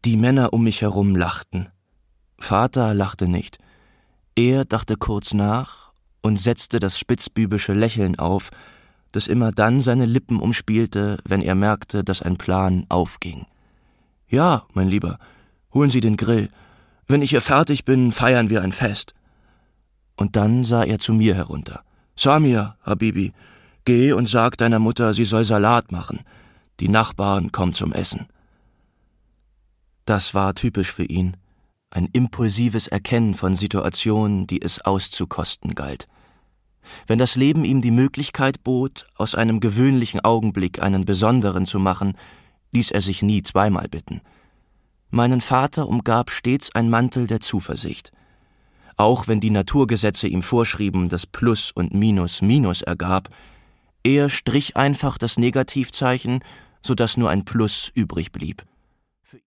Die Männer um mich herum lachten. Vater lachte nicht. Er dachte kurz nach und setzte das spitzbübische Lächeln auf, das immer dann seine Lippen umspielte, wenn er merkte, dass ein Plan aufging. »Ja, mein Lieber, holen Sie den Grill. Wenn ich hier fertig bin, feiern wir ein Fest.« Und dann sah er zu mir herunter. »Samir, Habibi, geh und sag deiner Mutter, sie soll Salat machen. Die Nachbarn kommen zum Essen.« Das war typisch für ihn. Ein impulsives Erkennen von Situationen, die es auszukosten galt. Wenn das Leben ihm die Möglichkeit bot, aus einem gewöhnlichen Augenblick einen besonderen zu machen, ließ er sich nie zweimal bitten. Meinen Vater umgab stets ein Mantel der Zuversicht. Auch wenn die Naturgesetze ihm vorschrieben, dass Plus und Minus Minus ergab, er strich einfach das Negativzeichen, sodass nur ein Plus übrig blieb.